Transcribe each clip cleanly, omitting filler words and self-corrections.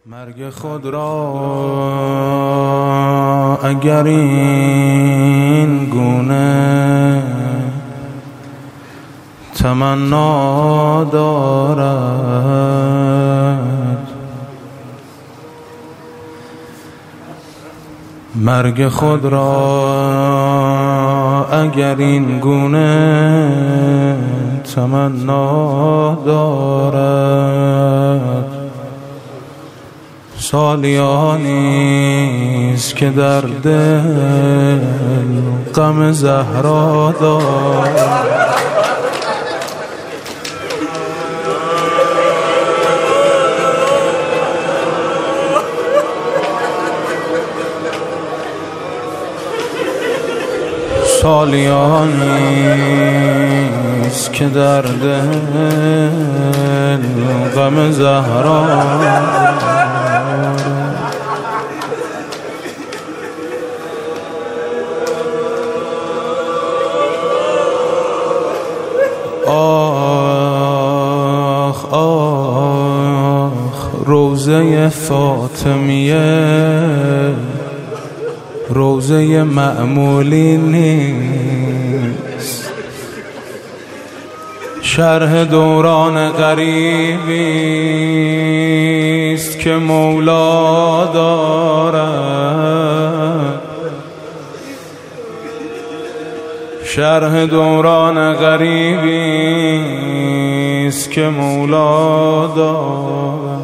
مرگ خود را اگر این گونه تمنا دارد، مرگ خود را اگر این گونه تمنا دارد، سالیانیست که در دل غم زهرا دارد. سالیانیست که در دل غم زهرا آخ آخ روضه فاطمیه روضه معمولی نیست، شرح دوران غریبی است که مولا دارد، شرح دوران غریبی است که مولا دارد،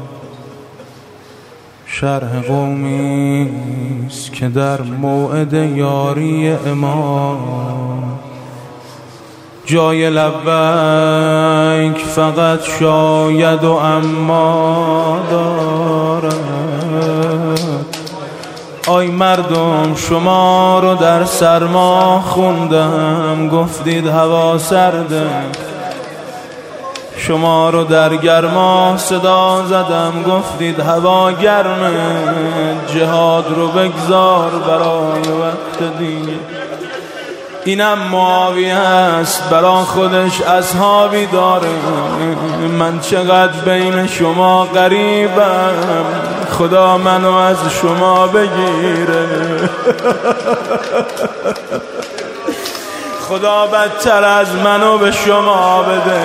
شرح قومی است که در موعد یاری امام جای لبیک فقط شاید و اما دارد. آی مردم شما رو در سرما خوندم گفتید هوا سرده، شما رو در گرما صدا زدم گفتید هوا گرمه، جهاد رو بگذار برای وقت دیگه. اینم معاویه است برا خودش اصحابی داره، من چقدر بین شما غریبم، خدا منو از شما بگیره، خدا بدتر از منو به شما بده.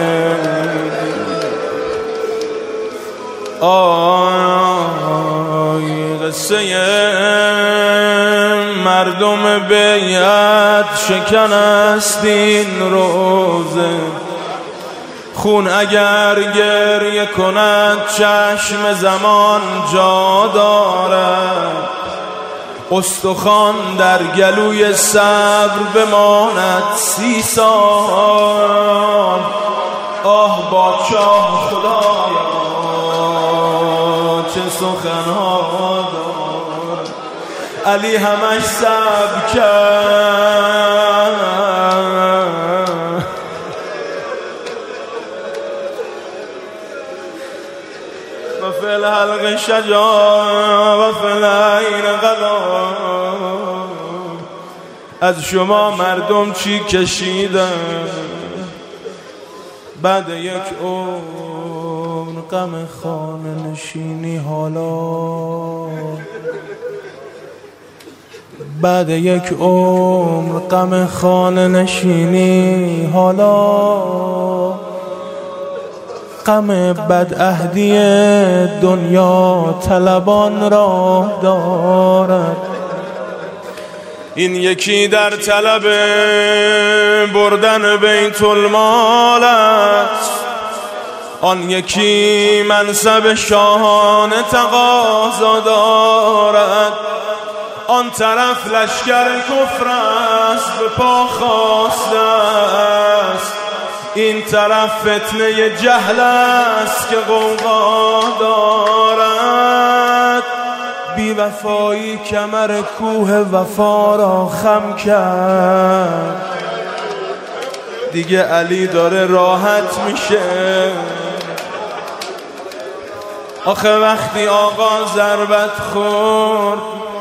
آی قصه مردم بیعت شکن است این روزه، خون اگر گریه کند چشم زمان جا دارد، استخوان در گلوی صبر بماند 30 سال. آه با چاه خدایا چه سخنها دارد، علی همش صبر کرد و فی الحلق شجاع و فی العین غلا. از شما مردم چی کشیدن بعد یک عمر غم خانه نشینی، حالا بعد یک عمر غم خانه نشینی، حالا غم بدعهدی دنیا طلبان را دارد. این یکی در طلب بردن بیت المال است، آن یکی منصب شاهانه تقاضا دارد، آن طرف لشکر کفر است به پا خاسته است، این طرف فتنه جهل است که غوغا دارد. بی وفایی کمر کوه وفا را خم کرد، دیگه علی داره راحت میشه. آخه وقتی آقا ضربت خورد،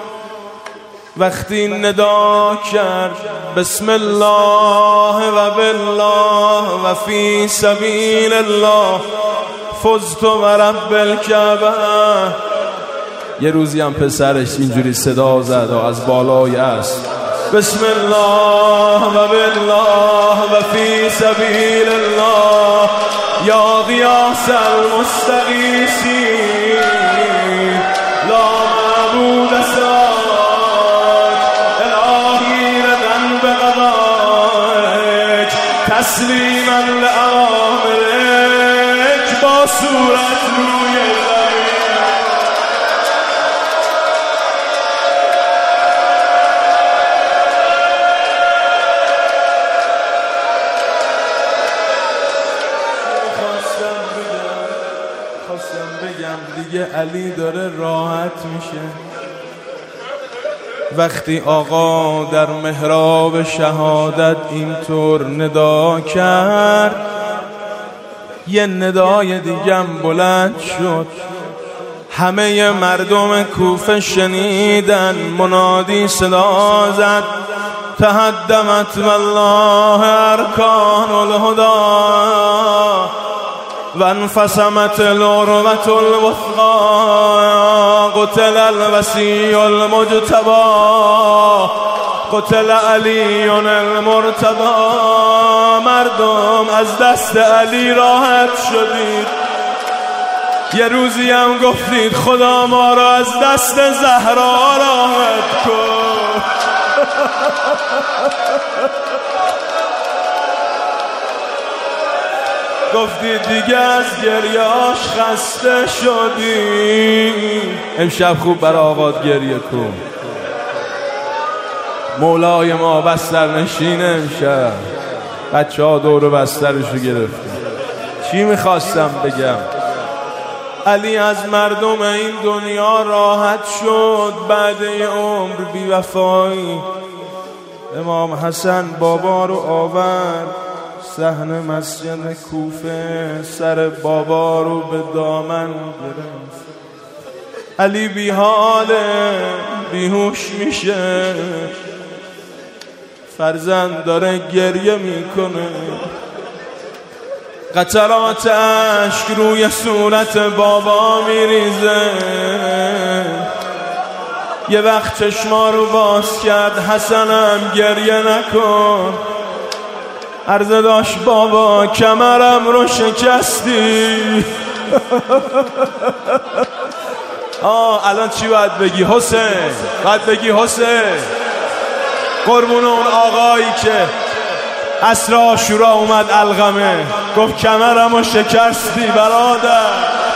وقتی ندا کرد بسم الله و بالله و فی سبیل الله، فزت و رب الکعبه. یه روزی هم پسرش اینجوری صدا زد و از بالای است بسم الله و بالله و فی سبیل الله یا غیاث المستغیثین لا معبود سواک الهی ردن بقضائک تسلیما لأوامرک با صورت روی دیگه علی داره راحت میشه. وقتی آقا در محراب شهادت اینطور ندا کرد، یه ندای دیگم بلند شد، همه مردم کوفه شنیدن. منادی صدا زد تهدمت والله ارکان الهدی و انفصمت العروة الوثقی قتل الوصی المجتبی قتل علی المرتضی. مردم از دست علی راحت شدید. یه روزی هم گفتید خدا ما را از دست زهرا راحت کن. گفتید دیگه از گریاش خسته شدی. امشب خوب برای آقاد گریه کن. مولای ما بستر نشینه. امشب بچه ها دور بسترشو گرفتن. چی میخواستم بگم؟ علی از مردم این دنیا راحت شد. بعد یه عمر بی‌وفایی امام حسن بابا رو آورد صحن مسجد کوفه، سر بابا رو به دامن گرفت. علی بی حاله، بیهوش میشه، فرزند داره گریه میکنه، قطرات اشک روی صورت بابا میریزه. یه وقت چشما رو باز کرد، حسنم گریه نکن. عرضه داشت بابا کمرم رو شکستی. الان چی باید بگی حسین؟ باید بگی حسین قربون اون آقایی که عصر عاشورا اومد القمه گفت کمرم رو شکستی برادر.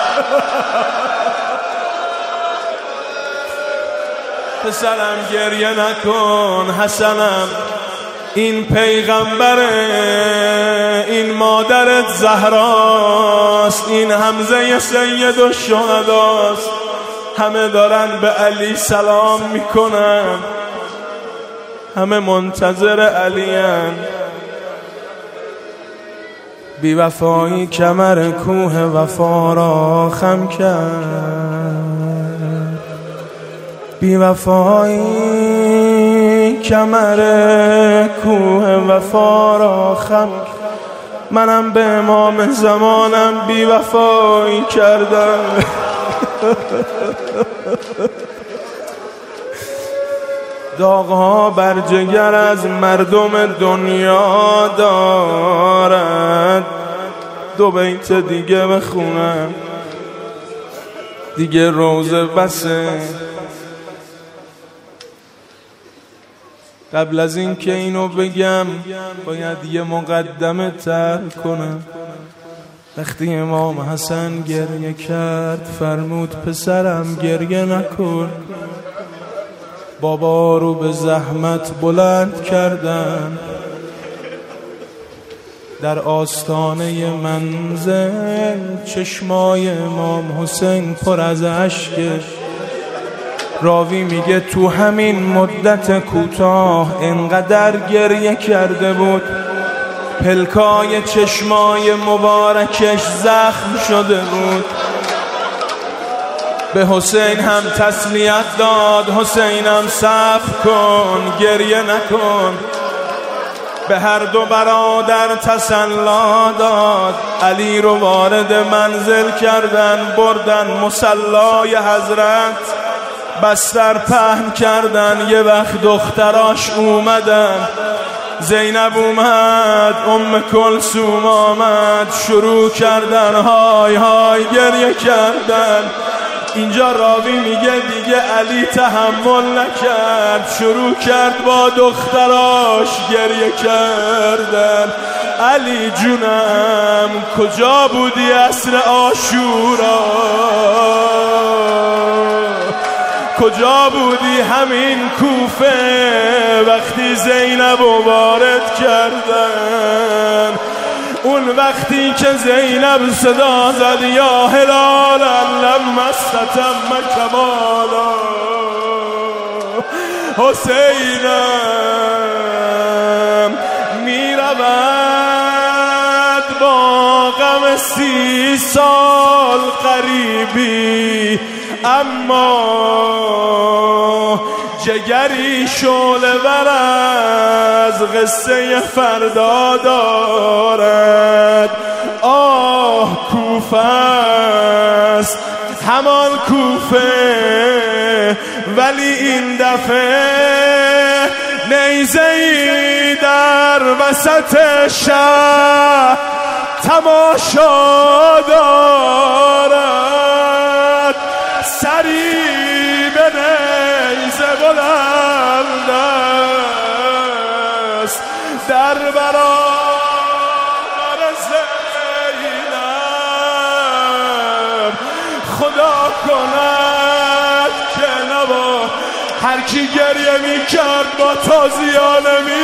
پسرم گریه نکن، حسنم این پیغمبره، این مادرت زهراست، این حمزه سید الشهداست. همه دارن به علی سلام میکنن، همه منتظر علی هن. بی وفایی کمر کوه وفا را خم کرد، بی وفایی کمر کوه وفا را خم. منم به امام زمانم بی وفایی کردم. داغ‌ها بر جگر از مردم دنیا دارد. دو بیت دیگه بخونم دیگه روزه بسه. قبل از این که اینو بگم باید یه مقدمه تر کنم. وقتی امام حسن گریه کرد فرمود پسرم گریه نکن. بابا رو به زحمت بلند کردن، در آستانه منزل چشمای امام حسین پر از اشکه. راوی میگه تو همین مدت کوتاه انقدر گریه کرده بود پلکای چشمای مبارکش زخم شده بود. به حسین هم تسلیت داد، حسینم صبر کن گریه نکن. به هر دو برادر تسلا داد. علی رو وارد منزل کردن، بردن مصلای حضرت، بستر پهن کردن. یه وقت دختراش اومدن، زینب اومد، ام کلثوم آمد، شروع کردن های های گریه کردن. اینجا راوی میگه دیگه علی تحمل نکرد، شروع کرد با دختراش گریه کردن. علی جونم کجا بودی عصر عاشورا؟ کجا بودی همین کوفه وقتی زینب رو وارد کردن؟ اون وقتی که زینب صدا زد یا هلالا لما استتم کمالا، حسینم میرود با غم 30 سال قریبی، اما جگری شعله ور از قصه فردا دارد. آه کوفه است همان کوفه، ولی این دفعه نیزه‌ای در وسط شهر تماشا دارد. سری به نیزه بلند است در برابر زینب. خدا کند که نبا هر کی گریه می کرد با تازیانه می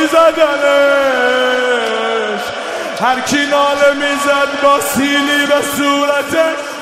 زدنش، هر کی ناله می زد با سیلی به صورتش